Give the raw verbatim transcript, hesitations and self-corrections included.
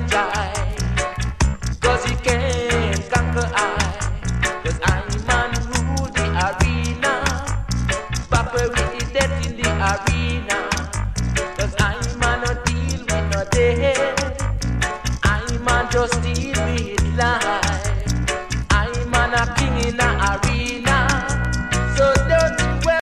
try. Cause he can't conquer I. Cause I man rule the arena. Back where we is dead in the arena. Cause I man no deal with no dead. I man just deal